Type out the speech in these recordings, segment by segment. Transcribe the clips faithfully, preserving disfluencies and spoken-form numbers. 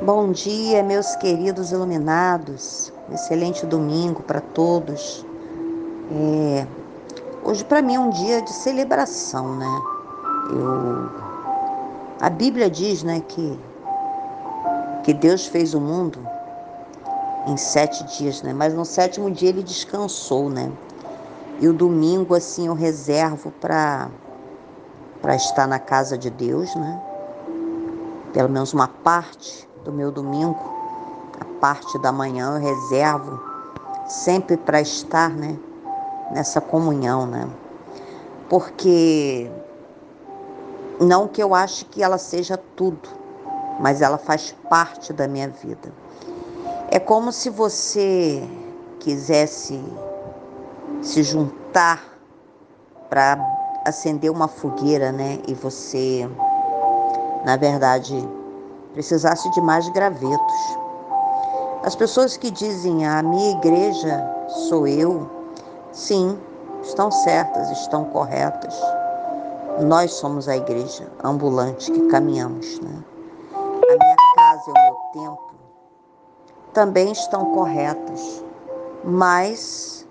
Bom dia, meus queridos iluminados. Excelente domingo para todos. É, hoje para mim é um dia de celebração, né? Eu, a Bíblia diz, né, que, que Deus fez o mundo em sete dias, né? Mas no sétimo dia ele descansou, né? E o domingo, assim, eu reservo para para estar na casa de Deus, né? Pelo menos uma parte do meu domingo, a parte da manhã eu reservo sempre para estar, né? Nessa comunhão, né? Porque não que eu ache que ela seja tudo, mas ela faz parte da minha vida. É como se você quisesse se juntar para acender uma fogueira, né? E você, na verdade, precisasse de mais gravetos. As pessoas que dizem a minha igreja sou eu, sim, estão certas, estão corretas. Nós somos a igreja ambulante que caminhamos, né? A minha casa e o meu templo também estão corretas, mas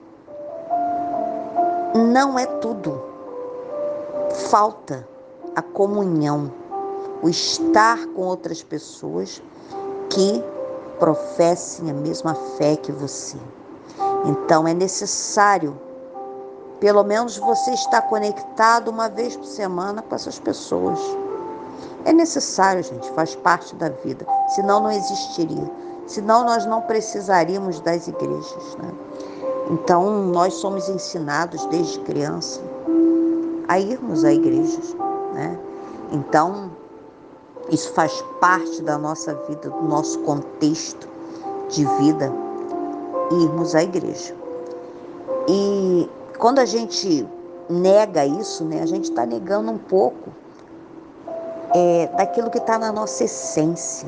não é tudo. Falta a comunhão, o estar com outras pessoas que professem a mesma fé que você. Então é necessário, pelo menos você estar conectado uma vez por semana com essas pessoas. É necessário, gente, faz parte da vida, senão não existiria. Senão nós não precisaríamos das igrejas, né? Então nós somos ensinados desde criança a irmos a igrejas, né? Então isso faz parte da nossa vida, do nosso contexto de vida, irmos à igreja. E quando a gente nega isso, né, a gente está negando um pouco é, daquilo que está na nossa essência,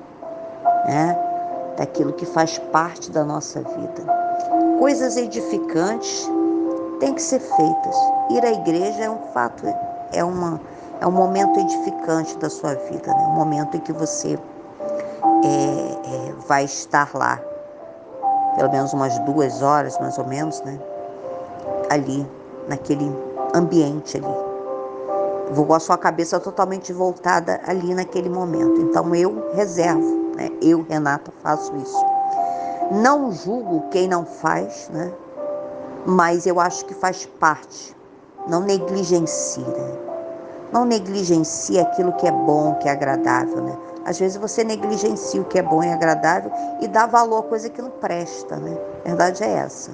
né? Daquilo que faz parte da nossa vida. Coisas edificantes têm que ser feitas. Ir à igreja é um fato, é, uma, é um momento edificante da sua vida, né? Um momento em que você é, é, vai estar lá, pelo menos umas duas horas, mais ou menos, né? Ali, naquele ambiente ali. Vou com a sua cabeça totalmente voltada ali naquele momento. Então eu reservo, né? Eu, Renata, faço isso. Não julgo quem não faz, né? Mas eu acho que faz parte. Não negligencie, né? Não negligencie aquilo que é bom, que é agradável, né? Às vezes você negligencia o que é bom e agradável e dá valor a coisa que não presta, né? A verdade é essa.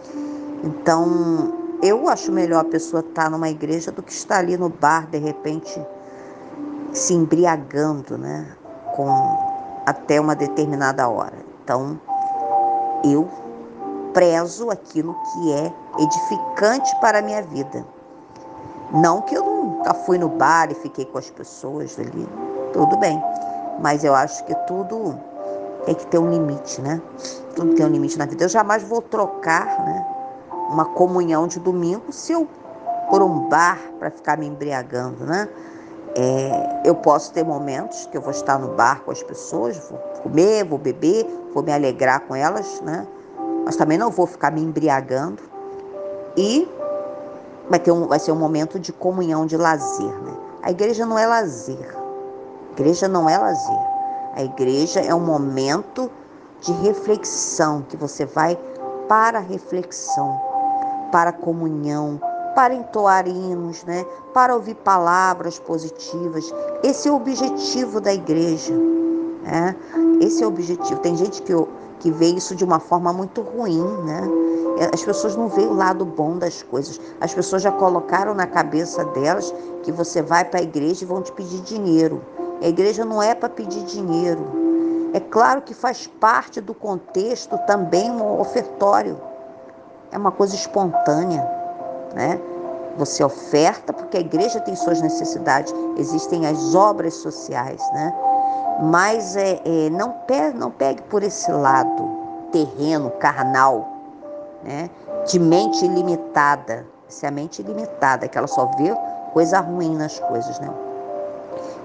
Então, eu acho melhor a pessoa estar numa igreja do que estar ali no bar, de repente, se embriagando, né? Com até uma determinada hora. Então, eu prezo aquilo que é edificante para a minha vida. Não que eu nunca fui no bar e fiquei com as pessoas ali, tudo bem. Mas eu acho que tudo tem que ter um limite, né? Tudo tem um limite na vida. Eu jamais vou trocar, né, uma comunhão de domingo se eu por um bar para ficar me embriagando, né? É, eu posso ter momentos que eu vou estar no bar com as pessoas, vou comer, vou beber, vou me alegrar com elas, né? Mas também não vou ficar me embriagando. E vai, ter um, vai ser um momento de comunhão, de lazer, né? A igreja não é lazer. A igreja não é lazer. A igreja é um momento de reflexão, que você vai para a reflexão, para a comunhão, para entoar hinos, né? Para ouvir palavras positivas. Esse é o objetivo da igreja, né? Esse é o objetivo. Tem gente que, que vê isso de uma forma muito ruim, né? As pessoas não veem o lado bom das coisas. As pessoas já colocaram na cabeça delas que você vai para a igreja e vão te pedir dinheiro. A igreja não é para pedir dinheiro. É claro que faz parte do contexto também um ofertório. É uma coisa espontânea, né? Você oferta porque a igreja tem suas necessidades. Existem as obras sociais, né? Mas é, é, não, pegue, não pegue por esse lado terreno, carnal, né? De mente ilimitada. Essa é a mente ilimitada, que ela só vê coisa ruim nas coisas, né?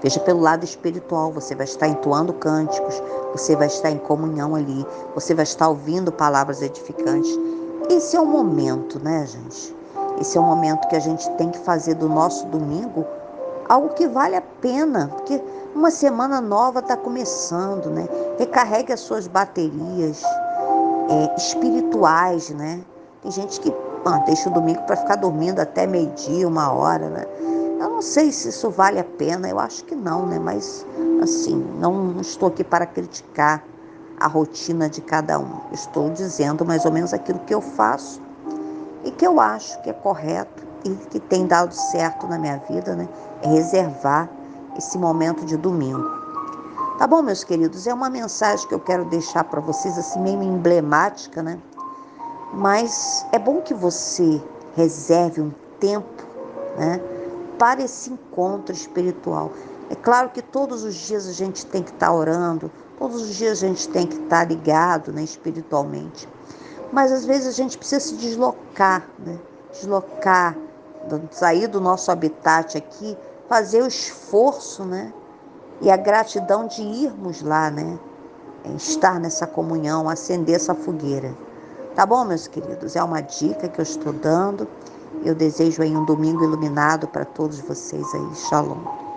Veja pelo lado espiritual, você vai estar entoando cânticos, você vai estar em comunhão ali, você vai estar ouvindo palavras edificantes. Esse é o momento, né, gente? Esse é o momento que a gente tem que fazer do nosso domingo algo que vale a pena, porque uma semana nova está começando, né? Recarregue as suas baterias é, espirituais, né? Tem gente que ah, deixa o domingo para ficar dormindo até meio-dia, uma hora, né? Eu não sei se isso vale a pena, eu acho que não, né? Mas, assim, não estou aqui para criticar a rotina de cada um. Estou dizendo mais ou menos aquilo que eu faço e que eu acho que é correto e que tem dado certo na minha vida, né? É reservar esse momento de domingo. Tá bom, meus queridos? É uma mensagem que eu quero deixar para vocês, assim, meio emblemática, né? Mas é bom que você reserve um tempo, né, para esse encontro espiritual. É claro que todos os dias a gente tem que estar orando, todos os dias a gente tem que estar ligado, né, espiritualmente. Mas às vezes a gente precisa se deslocar, né? Deslocar, sair do nosso habitat aqui, fazer o esforço, né? E a gratidão de irmos lá, né? Estar nessa comunhão, acender essa fogueira. Tá bom, meus queridos? É uma dica que eu estou dando. Eu desejo aí um domingo iluminado para todos vocês aí. Shalom.